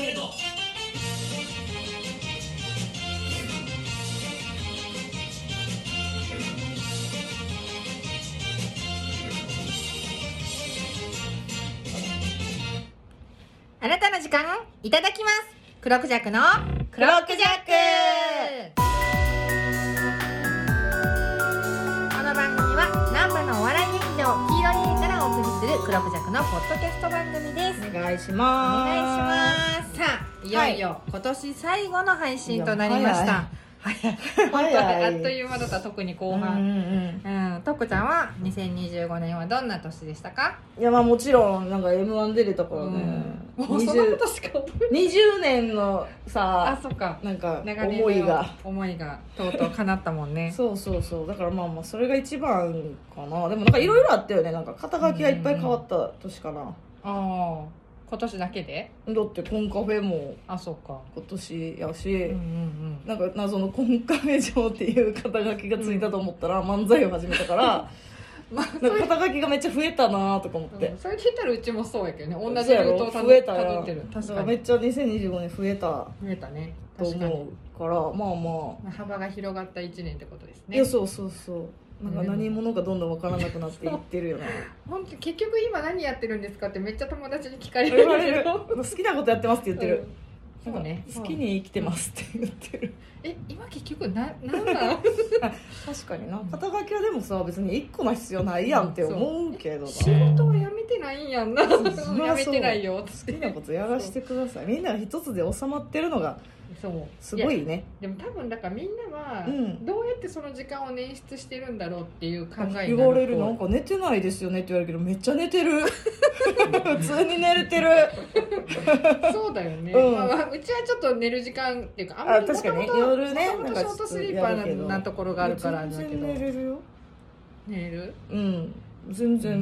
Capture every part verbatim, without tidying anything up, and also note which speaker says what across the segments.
Speaker 1: レード。
Speaker 2: あなたの時間いただきます。クロクジャクのクロックジャック。この番組は南部のお笑い劇場黄色い家からお送りするクロクジャクのポッドキャスト番組です。
Speaker 3: お願いします。
Speaker 2: お願いします。さあ、いよいよ、はい、今年最後の配信となりました。はい、本当にあっという間だった。特に後半、うんうんうん、とっくちゃんはにせんにじゅうごねんはどんな年でしたか？
Speaker 3: いや、まあもちろんなんか エムワン 出れたからね、
Speaker 2: うん、もうそんなことしか覚えてない。
Speaker 3: にじゅうねんのさ
Speaker 2: あ、そっか、
Speaker 3: なんか思いが
Speaker 2: 思いがとうとう叶ったもんね。
Speaker 3: そうそうそう、だからまあまあそれが一番かな。でもなんかいろいろあったよね。なんか肩書きがいっぱい変わった年かな、うんうん、あ
Speaker 2: あ、今年だけで？
Speaker 3: だってコンカフェも
Speaker 2: あ、そうか、
Speaker 3: 今年やし、うんうんうん、なんか謎のコンカフェ嬢っていう肩書きがついたと思ったら漫才を始めたからまあ、なんか肩書きがめっちゃ増えたなとか思って、
Speaker 2: うん、それ聞いたらうちもそうやけどね。同じルートをたどってる。確かに
Speaker 3: めっちゃにせんにじゅうごねん増えた
Speaker 2: 増えたね、
Speaker 3: と思うから、まあまあ
Speaker 2: 幅が広がったいちねんってことですね。
Speaker 3: いや、そうそうそう、なんか何者かどんどん分からなくなっていってるよね。
Speaker 2: 本当結局今何やってるんですかってめっちゃ友達に聞かれる。言われる。
Speaker 3: 好きなことやってますって言ってる、
Speaker 2: うん、そうね、
Speaker 3: 好きに生きてますって言ってる。
Speaker 2: え、今結局な、なんなん
Speaker 3: 確かにな、肩書きはでもさ別にいっこの必要ないやんって思うけどな。
Speaker 2: 仕事はやめてないんやんな。やめてないよ。
Speaker 3: 好きなことやらせてください。みんなが一つで収まってるのがそうすごいね。
Speaker 2: でも多分だからみんなはどうやってその時間を捻出してるんだろうっていう考えになる。
Speaker 3: 言われる。なんか寝てないですよねって言われるけどめっちゃ寝てる。普通に寝れてる。
Speaker 2: そうだよね、うん、まあ、うちはちょっと寝る時間っていうかあんまりもともと夜ね、もともとショートスリーパーなところがあるからだけど。全然寝れるよ。寝れる？
Speaker 3: うん全然、うん、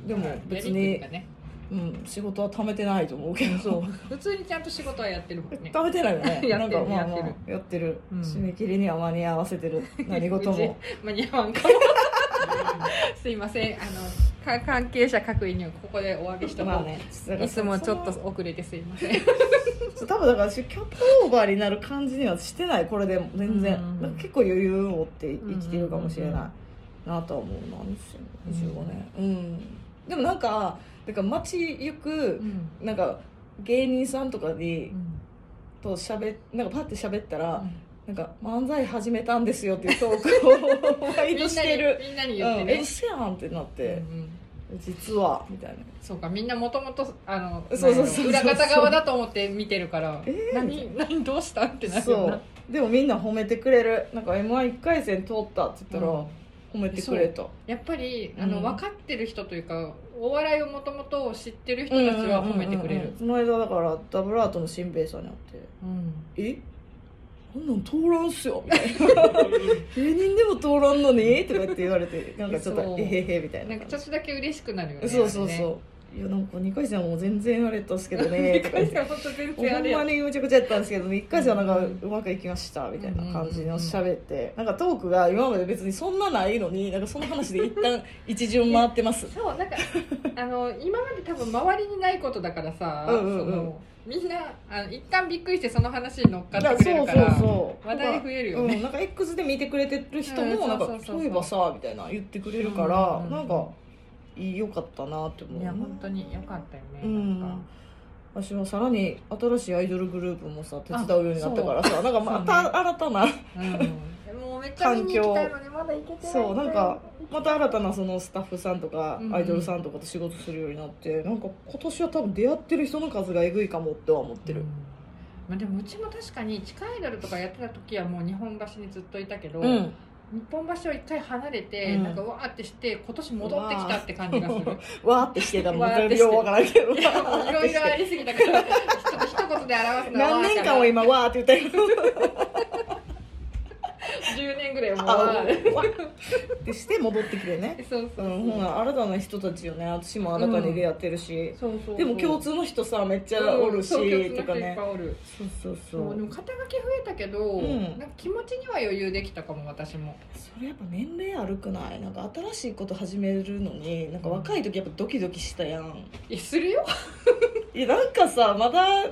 Speaker 3: でも別に、ね、うん、仕事は貯めてないと思うけど、そう
Speaker 2: 普通にちゃんと仕事はやってるもんね。
Speaker 3: 貯めてないよね。
Speaker 2: やってる、
Speaker 3: まあまあ、
Speaker 2: やってる
Speaker 3: やってる、うん、締め切りには間に合わせてる。何事も
Speaker 2: 間に合わんかも。すいません、あの関係者各位にはここでお詫びしとこう、まあね、いつもちょっと遅れてすいません。
Speaker 3: 多分だからキャップオーバーになる感じにはしてない。これでも全然、うんうん、なんか結構余裕を持って生きてるかもしれないなとは思うな。にせんにじゅうごねん、うんうん、でもなんかだから街行く、うん、なんか芸人さんとかに、うん、としゃべなんかパッて喋ったら、うん、なんか漫才始めたんですよっていうトークを毎度してる。
Speaker 2: みんなに言ってね、
Speaker 3: うん、え、うせやんってなって、うんうん、実はみたいな。
Speaker 2: そうか、みんなもともと裏方側だと思って見てるから、えー、何何どうしたってなるよな。
Speaker 3: でもみんな褒めてくれる。なんか エムワンいっ 回戦通ったって言ったら、うん、褒めてくれた。
Speaker 2: やっぱりあの、うん、分かってる人というかお笑いをもともと知ってる人たちは褒めてくれる。
Speaker 3: この間だからダブルアートの新兵衛さんに会って、うん、えこんなん通らんすよみたいな。芸人でも通らんのにとかって言われて、なんかちょっとえへへみたいな。
Speaker 2: なんかちょっとだけ嬉しくなるよね。
Speaker 3: そうそうそう。いやなんかにかい戦はもう全然あれたんですけどねとか言って、
Speaker 2: 本当全然あれや
Speaker 3: ほんまにむちゃくちゃやったんですけどいっかい戦はなんかうまくいきましたみたいな感じの喋って、なんかトークが今まで別にそんなないのになんかその話で一旦一巡回ってます。
Speaker 2: そうなんかあの今まで多分周りにないことだからさ、うんうんうん、そのみんなあの一旦びっくりしてその話に乗っかってくれるから、そうそうそう話題増えるよね、
Speaker 3: うん、なんか X で見てくれてる人もなんかそういえばさみたいな言ってくれるから、うんうんうん、なんか良かったなって思う。
Speaker 2: いや本当に良かったよね、うん、なんか
Speaker 3: 私はさらに新しいアイドルグループもさ手伝うようになったからさ、なんかまた新たな、
Speaker 2: うん、もうめっちゃ見に行きたいのにまだ行けてない。
Speaker 3: そうなんかまた新たなそのスタッフさんとかアイドルさんとかと仕事するようになって、うん、なんか今年は多分出会ってる人の数がえぐいかもっては思ってる、うん、
Speaker 2: まあ、でもうちも確かに地下アイドルとかやってた時はもう日本橋にずっといたけど、うん、日本橋を一回離れて、うん、なんかわーってして今年戻ってきたって感じがする。
Speaker 3: わーってしてたのも全然よくわからんけど、
Speaker 2: いやもういろいろありすぎたからちょっと一言で表すのは
Speaker 3: 何年間も今わーって言ったよ。
Speaker 2: じゅうねんぐらいもう
Speaker 3: わってして戻ってきてね。
Speaker 2: そうそうそう、
Speaker 3: うん、ほな新たな人たちよね。私も新たに出会ってるし、うん、そうそうそう、でも共通の人さめっちゃおるし、うん、とかね。そうそうそう。
Speaker 2: でも肩書き増えたけど、うん、なんか気持ちには余裕できたかも私も。
Speaker 3: それやっぱ年齢あるくない？なんか新しいこと始めるのになんか若い時やっぱドキドキしたやん。
Speaker 2: いやするよ。
Speaker 3: いやなんかさまだ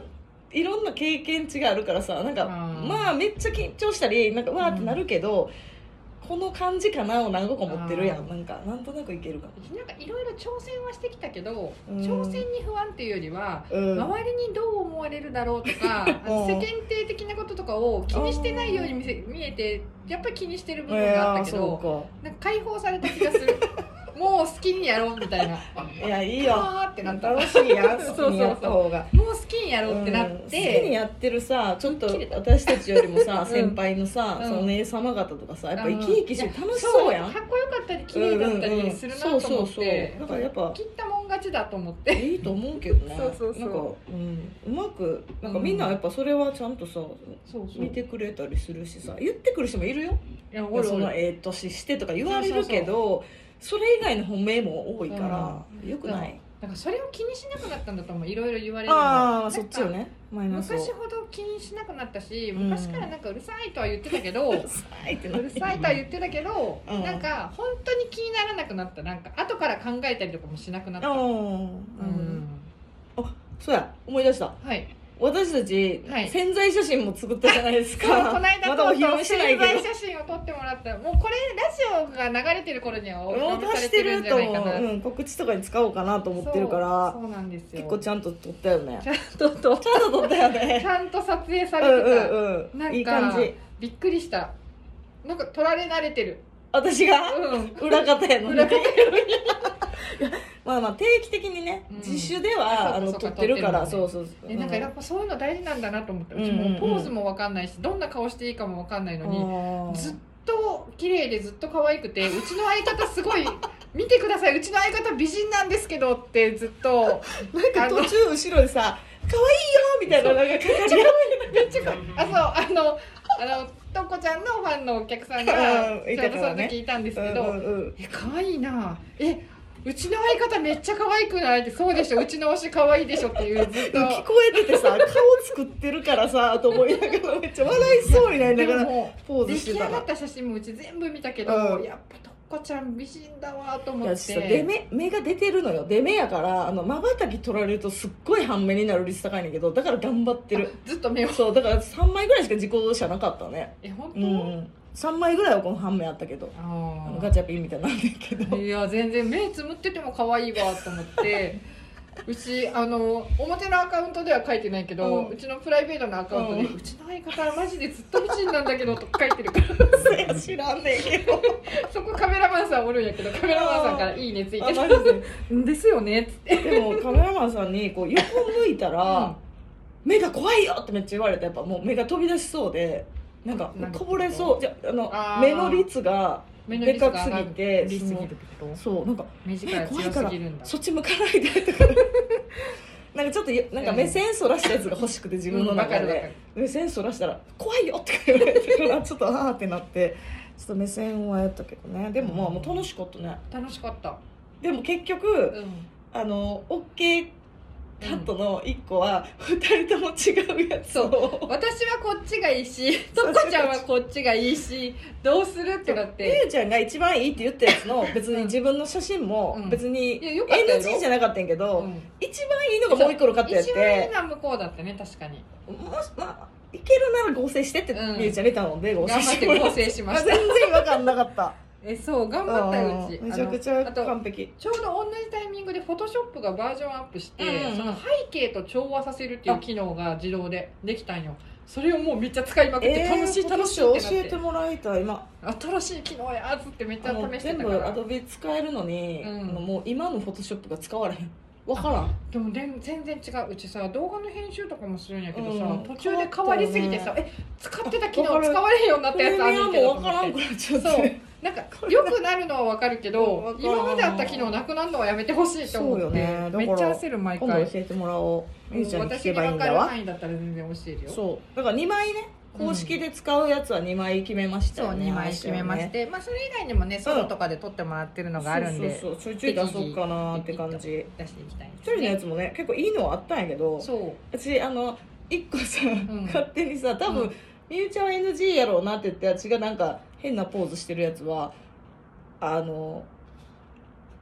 Speaker 3: いろんな経験値があるからさ、なんか
Speaker 2: うん
Speaker 3: まあめっちゃ緊張したりなんかわーってなるけど、この感じかなを何個か持ってるやん。なんかなんとなくいけるかも。
Speaker 2: なんかいろいろ挑戦はしてきたけど、
Speaker 3: うん
Speaker 2: 挑戦に不安っていうよりは、
Speaker 3: うん
Speaker 2: 周りにどう思われるだろうとか、あの世間体的なこととかを気にしてないように見せ見えて、やっぱり気にしてる部分があったけ
Speaker 3: いやー
Speaker 2: ど、
Speaker 3: そう
Speaker 2: なんか解放された気がする。もう好きにやろうみたいな。
Speaker 3: か。いやいいよ。
Speaker 2: あーってなった。
Speaker 3: 楽しいやん。
Speaker 2: そうそうそう
Speaker 3: 好きにやった方が。
Speaker 2: もう好きにやろうってなっ
Speaker 3: うん好きに
Speaker 2: て、
Speaker 3: やってるさ、ちょっと
Speaker 2: 切れた
Speaker 3: 私たちよりもさ、
Speaker 2: うん
Speaker 3: 先輩のさ、
Speaker 2: うん
Speaker 3: そのお姉様方とかさ、やっぱ
Speaker 2: うん
Speaker 3: 生き生きして楽しそうやん。
Speaker 2: かっこよかったり綺麗だったりするなと思って、
Speaker 3: うんうんうんそうそうそうだからやっぱ
Speaker 2: 切ったもん勝ちだと思って。
Speaker 3: いいと思うけどね。
Speaker 2: そうそうそう
Speaker 3: なんか、うん、うまくなんかみんなやっぱそれはちゃんとさ、
Speaker 2: そうそう。
Speaker 3: 見てくれたりするしさ、言ってくる人もいるよ。
Speaker 2: いや、
Speaker 3: いやそのええ年してとか言われるけど、それ以外の褒めも多いから、よくない。
Speaker 2: だからそれを気にしなくなったんだと思う。いろいろ言われるの
Speaker 3: ああ、
Speaker 2: なんか
Speaker 3: そっちよね。マイナスを。
Speaker 2: 昔ほど気にしなくなったし、
Speaker 3: ん
Speaker 2: 昔からなんかうるさいとは言ってたけど、う
Speaker 3: うるさいってな
Speaker 2: るさいとは言ってたけど、
Speaker 3: うん
Speaker 2: なんか本当に気にならなくなった。なんか後から考えたりとかもしなくなった。
Speaker 3: ああ、
Speaker 2: う
Speaker 3: うん。
Speaker 2: ん。
Speaker 3: あ、そうや、思い出した。
Speaker 2: はい。
Speaker 3: 私たち、
Speaker 2: はい
Speaker 3: 宣材写真も作ったじゃないです
Speaker 2: そう
Speaker 3: か。
Speaker 2: この間
Speaker 3: まだお披露目してないけど。
Speaker 2: 宣材写真を撮ってもらった。もうこれラジオが流れてる頃にはお披
Speaker 3: もう
Speaker 2: 露目され
Speaker 3: 出しててる
Speaker 2: るんじゃ
Speaker 3: と思う、
Speaker 2: ないかな。
Speaker 3: うん、告知とかに使おうかなと思ってるから
Speaker 2: そうそうなんですよ。
Speaker 3: 結構ちゃんと撮ったよね。
Speaker 2: ちゃんと撮っ
Speaker 3: ちゃんと撮ったよ
Speaker 2: ち
Speaker 3: ね。
Speaker 2: ゃんと撮影さ
Speaker 3: うん
Speaker 2: れてた。
Speaker 3: うんうん。
Speaker 2: なんか
Speaker 3: いい感じ。
Speaker 2: びっくりした。なんか撮られ慣れてる。
Speaker 3: 私が、
Speaker 2: うん。
Speaker 3: 裏方やのに。
Speaker 2: 裏方やのに
Speaker 3: まあまあ定期的にね、
Speaker 2: うん
Speaker 3: 自主では、あの
Speaker 2: そうかそうか
Speaker 3: 撮ってるから、
Speaker 2: 撮ってる
Speaker 3: そうそうそう。
Speaker 2: えなんかやっぱそういうの大事なんだなと思って、うち
Speaker 3: うんうんうん
Speaker 2: もポーズもわかんないし、どんな顔していいかもわかんないのに、
Speaker 3: あー
Speaker 2: ずっと綺麗でずっと可愛くて、うちの相方すごい見てください、うちの相方美人なんですけどってずっと
Speaker 3: なんか途中後ろでさ「可愛いよ」みたいなのがかかり合って
Speaker 2: めっちゃかあそうあのあのとこちゃんのファンのお客さんが
Speaker 3: うんい
Speaker 2: ちょうどそ
Speaker 3: たからね
Speaker 2: の時いたんですけど、
Speaker 3: うんうんうん
Speaker 2: え可愛いなえうちの相方めっちゃ可愛くないってそうでしょうちの推し可愛いでしょっていうずっと
Speaker 3: 聞こえててさ顔作ってるからさと思いながらめっちゃ笑いそうになりながら
Speaker 2: でも
Speaker 3: ポーズ
Speaker 2: 出来
Speaker 3: してたら
Speaker 2: 上がった写真もうち全部見たけど、
Speaker 3: うん
Speaker 2: やっぱとこちゃん美人だわと思っ
Speaker 3: いやちょっと
Speaker 2: て
Speaker 3: 出目目が出てるのよ。出目やからあの瞬き取られるとすっごい半目になる率高いんだけど、だから頑張ってる。
Speaker 2: ずっと目を
Speaker 3: そうだからさんまいぐらいしか自己車なかったね。
Speaker 2: え本当、
Speaker 3: うん、うん、さんまいぐらいはこの半目あったけど、あの
Speaker 2: あ
Speaker 3: ガチャピンみたいになんだけど
Speaker 2: ーいや全然目つむってても可愛いわと思ってうちあの表のアカウントでは書いてないけど、
Speaker 3: うん
Speaker 2: うちのプライベートのアカウントで、
Speaker 3: う
Speaker 2: うんちの相方はマジでずっと美人なんだけどとか書いてるから
Speaker 3: 知らんねんけど
Speaker 2: そこカメラマンさんおるんやけどカメラマンさんから「いいね」ついて
Speaker 3: あマジで
Speaker 2: るですよねっつって
Speaker 3: でもカメラマンさんにこう横向いたら、目が怖いよってめっちゃ言われて、やっぱもう目が飛び出しそうでなんか
Speaker 2: なんか
Speaker 3: こぼれそうじゃあの
Speaker 2: あー
Speaker 3: 目の率が
Speaker 2: 目の
Speaker 3: で
Speaker 2: 率が上が
Speaker 3: かすぎて
Speaker 2: りすぎる
Speaker 3: その
Speaker 2: ってこと
Speaker 3: そうなんか
Speaker 2: 目力が強
Speaker 3: 怖いから
Speaker 2: すぎるんだ
Speaker 3: そっち向かないでとかなんかちょっとなんか目線そらしたやつが欲しくて自分の中
Speaker 2: うんわかるわか
Speaker 3: で目線そらしたら怖いよって言われてからちょっとあーってなってちょっと目線はやったけどね。でもまあもう楽しかったね。
Speaker 2: 楽しかった
Speaker 3: でも結局
Speaker 2: うん
Speaker 3: あの OK カットのいっこはふたりとも違うやつを
Speaker 2: 私はこっちがいいしとこちゃんはこっちがいいしどうするってなって
Speaker 3: ゆうちゃんが一番いいって言ったやつの別に自分の写真も
Speaker 2: うん
Speaker 3: 別に
Speaker 2: いやよかったよ
Speaker 3: エヌジー じゃなかったんやけど、
Speaker 2: うん
Speaker 3: 一番いいのがもう一個のカットやっ
Speaker 2: 一番いい
Speaker 3: て
Speaker 2: のは向こうだったね確かに
Speaker 3: もしまあいけるなら合成してって
Speaker 2: うん
Speaker 3: みゆちゃんに頼んで合成
Speaker 2: 頑張って
Speaker 3: してもら
Speaker 2: 合成しました
Speaker 3: 全然違和感なかった
Speaker 2: えそう頑張ったようち
Speaker 3: うんめちゃくちゃ
Speaker 2: あのあと
Speaker 3: 完璧。
Speaker 2: ちょうど同じタイミングでフォトショップがバージョンアップして、
Speaker 3: うんうん
Speaker 2: その背景と調和させるっていう機能が自動でできたんよ。それをもうめっちゃ使いまくって楽しい楽しいってなって、
Speaker 3: 教えてもらいたい。今
Speaker 2: 新しい機能やーっつってめっちゃ
Speaker 3: あの
Speaker 2: 試して
Speaker 3: 全
Speaker 2: たから
Speaker 3: 部アドビ使えるのに、
Speaker 2: うん
Speaker 3: あのもう今のフォトショップが使われへん。わからん。
Speaker 2: でもで全然違ううちさ動画の編集とかもするんやけどさ、
Speaker 3: うん
Speaker 2: 途中で変わりすぎてさ、え使ってた機能
Speaker 3: わかる
Speaker 2: 使われへんようになった
Speaker 3: プレミア
Speaker 2: やつあるんけど
Speaker 3: もわからんくなっちゃって。
Speaker 2: そうなんか良くなるのはわかるけ
Speaker 3: うん
Speaker 2: ど
Speaker 3: わかる
Speaker 2: 今まであった機能なくなるのはやめてほしいと思って、
Speaker 3: そうよねだから
Speaker 2: めっちゃ焦る毎
Speaker 3: 今度
Speaker 2: 回
Speaker 3: 教えてもらおう。みゆちゃんに聞
Speaker 2: 私に
Speaker 3: けばいいんだわ。
Speaker 2: 分かる範囲だったら全然教えるよ
Speaker 3: そうだからにまいね公式で使うやつはにまい決めました
Speaker 2: そう
Speaker 3: よね。
Speaker 2: にまい決めまして、まあ、それ以外にもねソロとかで撮ってもらってるのがあるんで、
Speaker 3: そうそうそうちょいちょい出そうかなって感じ。
Speaker 2: 出していきたいです
Speaker 3: 一人のやつもね結構いいのはあったんやけど、
Speaker 2: そう
Speaker 3: 私あの一個さ、
Speaker 2: ん
Speaker 3: 勝手にさ多分、
Speaker 2: うん
Speaker 3: みゆちゃんは エヌジー やろうなって言って私がなんか変なポーズしてるやつはあの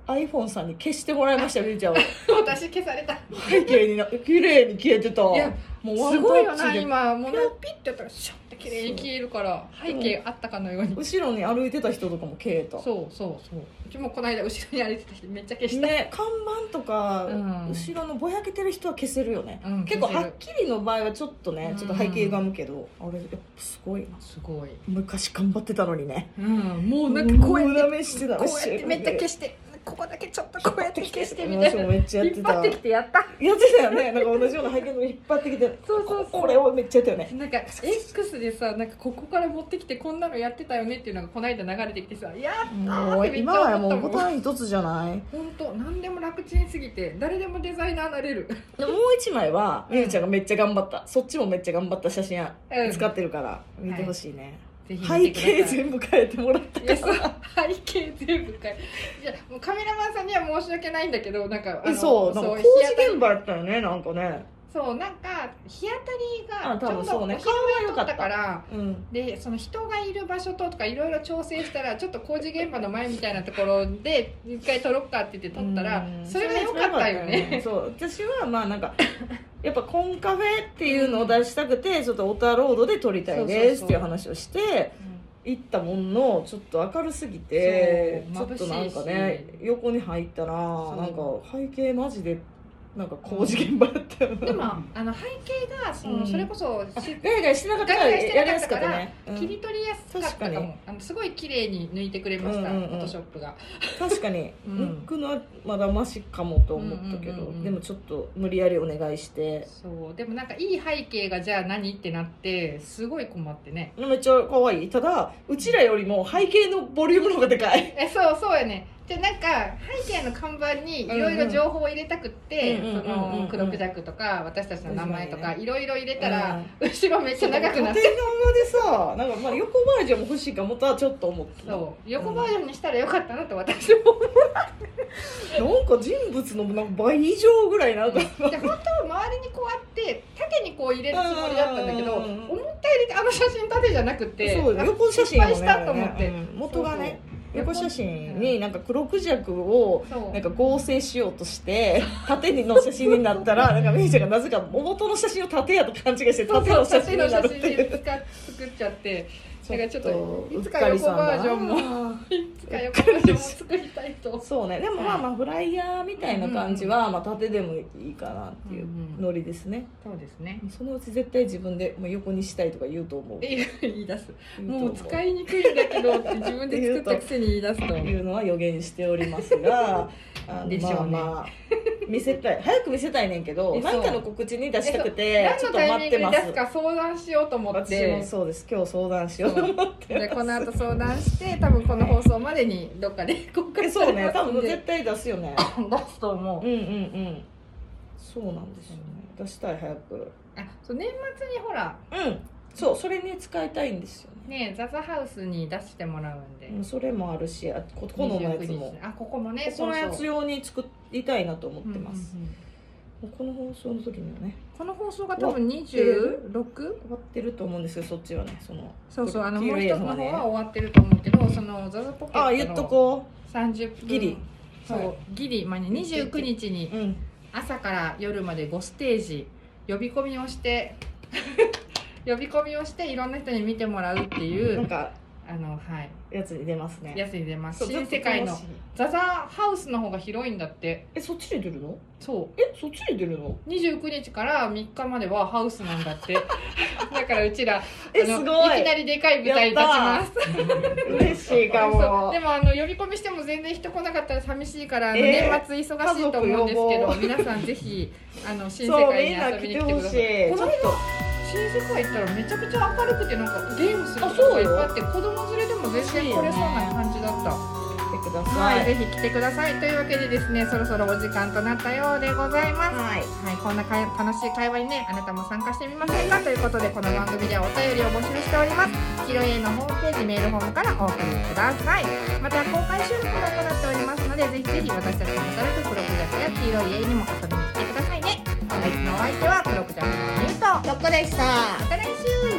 Speaker 3: iPhone さんに消してもらいましたみーちゃんは
Speaker 2: 私消された
Speaker 3: 背景にな綺麗に消えてた。
Speaker 2: いや
Speaker 3: もうワンタッチ
Speaker 2: すごいよな
Speaker 3: で
Speaker 2: 今もうなんかピッてやったらシュッて綺麗に消えるから背景あったかのように
Speaker 3: 後ろに歩いてた人とかも消えた。
Speaker 2: そうそうそううちもこの間後ろに歩いてた人めっちゃ消した、
Speaker 3: ね、看板とか、
Speaker 2: うん、
Speaker 3: 後ろのぼやけてる人は消せるよね、
Speaker 2: うん、
Speaker 3: 結構はっきりの場合はちょっとね、
Speaker 2: うん、
Speaker 3: ちょっと背景がむけど、あれやっぱすごいな。
Speaker 2: すごい
Speaker 3: 昔頑張ってたのにね、
Speaker 2: うん、もうなんかこうやって
Speaker 3: 無駄目してた
Speaker 2: こうやってめっちゃ消してここだけちょっとこうやって消してみたいな
Speaker 3: めっちゃやってた。
Speaker 2: 引っ張ってきてやった
Speaker 3: やってたよね。なんか同じような背景の引っ張ってきて
Speaker 2: そうそうそう
Speaker 3: これをめっちゃやったよね。
Speaker 2: なんか X でさなんかここから持ってきてこんなのやってたよねっていうのがこの間流れてきてさやったー
Speaker 3: もう
Speaker 2: ってめっちゃ
Speaker 3: 今はも
Speaker 2: 思ったもん
Speaker 3: うボタン一つじゃない。
Speaker 2: 本当何でも楽ちんすぎて誰でもデザイナーなれる。
Speaker 3: でもう一枚はみゆちゃんがめっちゃ頑張った、そっちもめっちゃ頑張った写真
Speaker 2: うん
Speaker 3: 使ってるから見てほしいね、
Speaker 2: ぜひ
Speaker 3: 背
Speaker 2: 見てください
Speaker 3: 景全部変えてもらった
Speaker 2: いやそう
Speaker 3: から
Speaker 2: 背景全部変えいやもうカメラマンさんには申し訳ないんだけどなんかあの
Speaker 3: そうなんか工
Speaker 2: 日
Speaker 3: 事
Speaker 2: 当たり
Speaker 3: 現場やったよねなんかね。
Speaker 2: そうなんか日当たりが
Speaker 3: あ多
Speaker 2: ちょうどお昼
Speaker 3: 分そうね
Speaker 2: 前に撮ったから
Speaker 3: うん
Speaker 2: でその人がいる場所とかいろいろ調整したらちょっと工事現場の前みたいなところで一回撮ろっかって言って撮ったら
Speaker 3: うん
Speaker 2: それが良かったよね。
Speaker 3: そう私はまあなんかやっぱコンカフェっていうのを出したくてちょっとオタロードで撮りたいですっていう話をして行ったもんのちょっと明るすぎてちょっとなんかね横に入ったらなんか背景マジでなんか工事現場やったよな。
Speaker 2: でもあの背景がその、
Speaker 3: うん
Speaker 2: それこそし
Speaker 3: ガヤガヤしてなかったからやりやすかったね、うん
Speaker 2: 切り取りやすかったか
Speaker 3: 確かに
Speaker 2: も。あのすごい綺麗に抜いてくれました、
Speaker 3: うんうんうん
Speaker 2: フォトショップが。
Speaker 3: 確かに
Speaker 2: うん
Speaker 3: 抜くのはまだマシかもと思ったけど、
Speaker 2: うんうんうんうん
Speaker 3: でもちょっと無理やりお願いして
Speaker 2: そうでもなんかいい背景がじゃあ何ってなってすごい困ってね。
Speaker 3: めっちゃ可愛い。ただうちらよりも背景のボリュームの方がでかい。
Speaker 2: えそうそうやね。でなんか背景の看板にいろいろ情報を入れたくって、
Speaker 3: うんうん
Speaker 2: その黒クジャクとか私たちの名前とかいろいろ入れたら、
Speaker 3: うん
Speaker 2: 後ろめっちゃ長くなって
Speaker 3: 縦長でさなんかまあ横バージョンも欲しいかもとはちょっと思った
Speaker 2: そう横バージョンにしたらよかったなと私も思う。
Speaker 3: なんか人物のなんか倍以上ぐらいなんか
Speaker 2: で本当は周りにこうあって縦にこう入れるつもりだったんだけど、
Speaker 3: うんうんうん
Speaker 2: 思ったよりあの写真縦じゃなくて
Speaker 3: そうよ横写真をね
Speaker 2: 失敗したと思って、
Speaker 3: うん元がね
Speaker 2: そうそう
Speaker 3: 横写真になんか黒クジャクを
Speaker 2: そう
Speaker 3: なんか合成しようとして縦の写真になったらなんかみーちゃんがなぜか元の写真を縦やと勘違いして
Speaker 2: そう
Speaker 3: 縦の写
Speaker 2: 縦の
Speaker 3: 真にな
Speaker 2: 写真で
Speaker 3: るっていう
Speaker 2: 作っちゃってだからちょっ
Speaker 3: ちょ
Speaker 2: と
Speaker 3: っと
Speaker 2: いつか横バージョンもいつか横バージョンも作りたいと。
Speaker 3: そうねでもまあまあフライヤーみたいな感じはまあ縦でもいいかなっていうノリですね。
Speaker 2: そうですね。
Speaker 3: そのうち絶対自分でもう横にしたいとか言うと思う。
Speaker 2: 言い出す。
Speaker 3: 言うと思
Speaker 2: もう使いにくいんだけどって自分で作ったくせに言い出すと。
Speaker 3: いうのは予言しておりますがあの
Speaker 2: でしょうね
Speaker 3: まあまあ見せたい早く見せたいねんけど
Speaker 2: えそう
Speaker 3: 何かの告知に出したくてちょっと
Speaker 2: 何のタイミング
Speaker 3: 待ってます。
Speaker 2: で出すか相談しようと思っ
Speaker 3: 私
Speaker 2: て
Speaker 3: もそうです今日相談しようと思って
Speaker 2: でこの後相談して多分この放送までにどっかで公開
Speaker 3: えそう
Speaker 2: されます
Speaker 3: ね多分
Speaker 2: んで
Speaker 3: 絶対出すよね
Speaker 2: 出すと思う。
Speaker 3: うんうんうんそうなんですよね出したい早く
Speaker 2: あそう年末にほら
Speaker 3: うんそうそれに使いたいんですよね
Speaker 2: ねザザハウスに出してもらうんで、
Speaker 3: うんそれもあるしあここのやつも
Speaker 2: あここもね
Speaker 3: ここのやつ
Speaker 2: そうそう
Speaker 3: 用に作りたいなと思ってます、
Speaker 2: うんうんうん
Speaker 3: もうこの放送の時にはね
Speaker 2: この放送が多分にじゅうろく
Speaker 3: 終わってると思うんですけどそっちはねその
Speaker 2: そうそうあの
Speaker 3: 黄
Speaker 2: もう一つの方
Speaker 3: 色いやつはね
Speaker 2: は終わってると思うけどそのザザポケ
Speaker 3: ああ言っと
Speaker 2: ットの
Speaker 3: こ
Speaker 2: さんじゅっぷん
Speaker 3: ギリ
Speaker 2: そう、
Speaker 3: はい
Speaker 2: ギリ、まあね、にじゅうくにちに
Speaker 3: ううん
Speaker 2: 朝から夜までごステージ呼び込みをして呼び込みをしていろんな人に見てもらうっていう
Speaker 3: なんか
Speaker 2: あのはい
Speaker 3: やつに出ますね
Speaker 2: やつに出ます。
Speaker 3: そう
Speaker 2: 新世界の
Speaker 3: ちょっと楽しい
Speaker 2: ザザハウスの方が広いんだって。
Speaker 3: えそっちで出るの
Speaker 2: そ
Speaker 3: えそっちで出るの
Speaker 2: うにじゅうくにちからみっかまではハウスなんだってだからうちら
Speaker 3: え
Speaker 2: あの
Speaker 3: すごい
Speaker 2: いきなりでかい舞台に立ちます
Speaker 3: 嬉しいか
Speaker 2: そう
Speaker 3: も
Speaker 2: でもあの呼び込みしても全然人来なかったら寂しいから、あの
Speaker 3: えー
Speaker 2: 年末忙しいと思うんですけど
Speaker 3: 家族呼ぼう
Speaker 2: 皆さんぜひあの新世
Speaker 3: そう
Speaker 2: 界に
Speaker 3: みんな
Speaker 2: 遊び
Speaker 3: 来てほし
Speaker 2: に来てください。
Speaker 3: いちょっ
Speaker 2: この間新世界行ったらめちゃくちゃ明るくてなんかゲームする
Speaker 3: あ
Speaker 2: とこがいっ
Speaker 3: そうよ
Speaker 2: ぱいあって子供連れでも全然来れそうな感じだった。
Speaker 3: と来てくだ
Speaker 2: はい、
Speaker 3: さい
Speaker 2: ぜひ来てくださいというわけでですねそろそろお時間となったようでございます。
Speaker 3: はい
Speaker 2: はい、こんなかい楽しい会話にねあなたも参加してみませんかということでこの番組ではお便りを募集しております。ヒロエのホームページメールフォームからお送りください。また公開収録も行っておりますのでぜひぜひ私たちの働く黒クジャクや黄色い家にも遊びに来てくださいね。本日のお相手は黒クジャクのミュート。
Speaker 3: どこでした
Speaker 2: また来週。